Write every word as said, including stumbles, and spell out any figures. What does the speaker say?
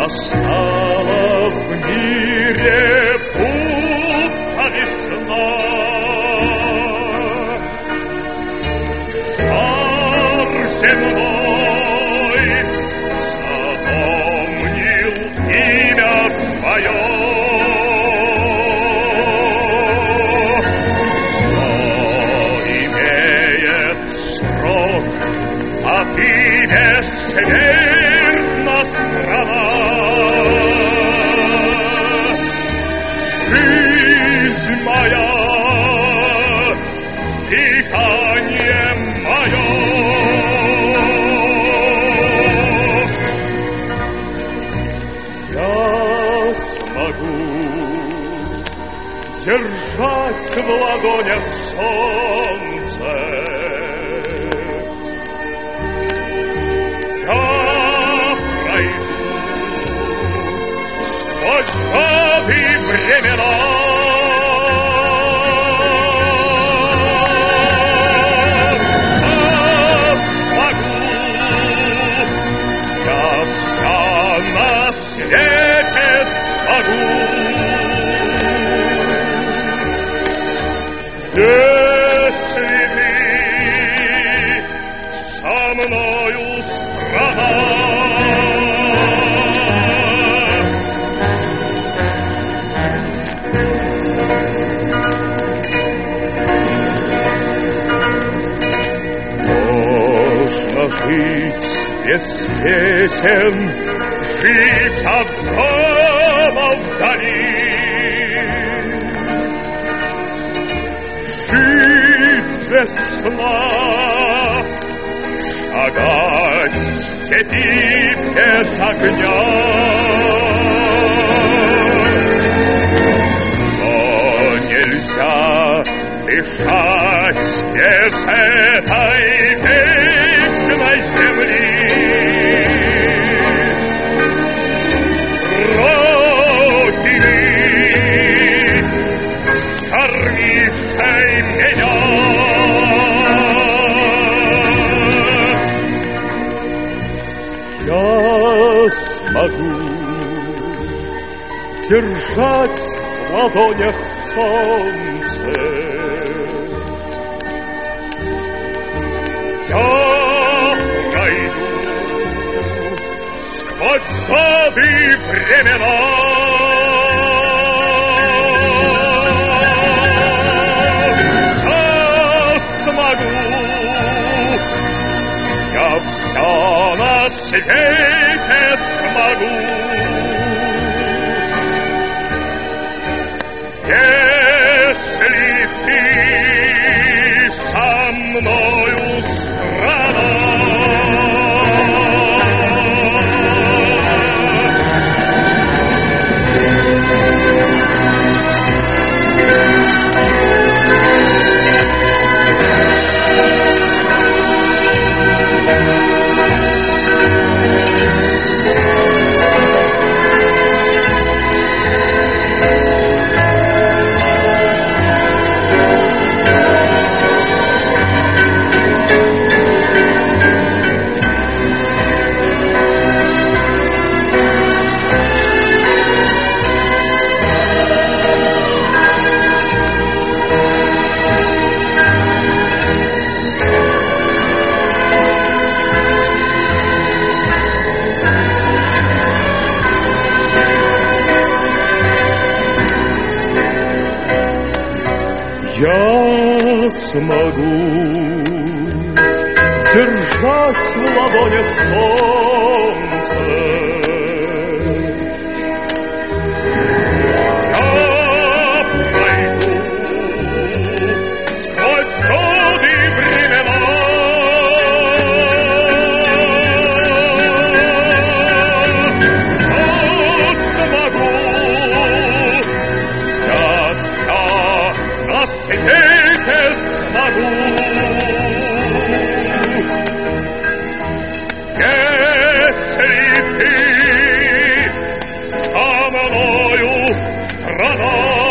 Настала в мире будто весна, жар земной запомнил имя твое. Что имеет срок, а ты бессмертна страна. Жизнь моя, дыхание мое, я смогу держать в ладонях солнце. Я пройду сквозь годы времена. На свете смогу, если ты со мною, страна. Можно жить без песен, жить от дома вдали, жить без сна, шагать в степи без огня. Но нельзя дышать без этой вечной земли. Я смогу держать в ладонях солнце. Я пройду сквозь годы времена. Я смогу, я все на свете смогу. Если ты со мною, страна. Я смогу держать в ладонях солнце. Я пройду сквозь годы времена. Я смогу, я все на свете смогу. Если ты со мною, страна.